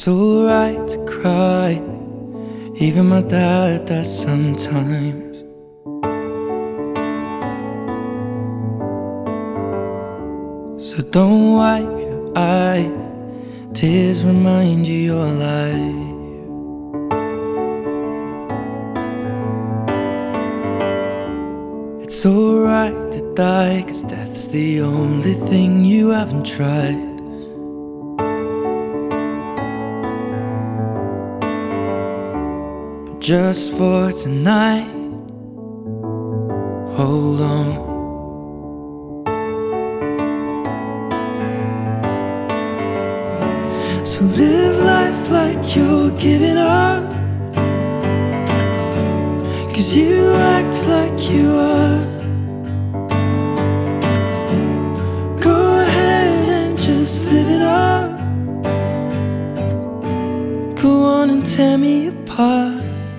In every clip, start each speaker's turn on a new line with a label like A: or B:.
A: It's alright to cry, even my dad does sometimes. So don't wipe your eyes, tears remind you you're alive. It's alright to die, 'cause death's the only thing you haven't tried. But just for tonight, hold on. So live life like you're giving up, 'cause you act like you are. Go ahead and just live it up. Go on and tear me apart.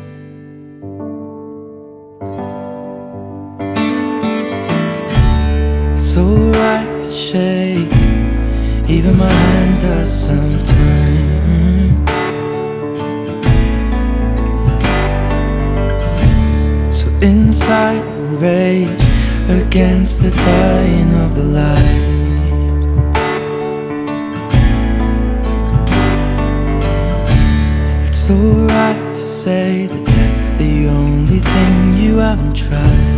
A: It's alright to shake, even my hand does sometimes. So inside we rage against the dying of the light. It's alright to say that that's the only thing you haven't tried.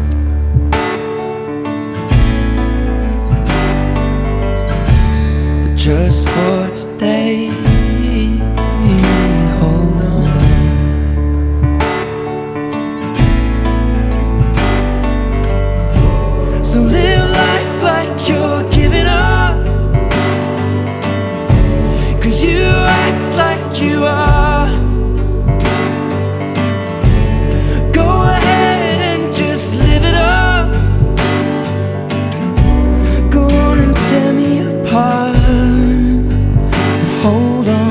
A: Just for today, hold on. So live life like you're giving up, 'cause you act like you are. Go ahead and just live it up. Go on and tear me apart. Hold on.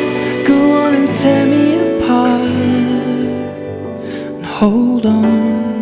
A: Tear me apart and hold on.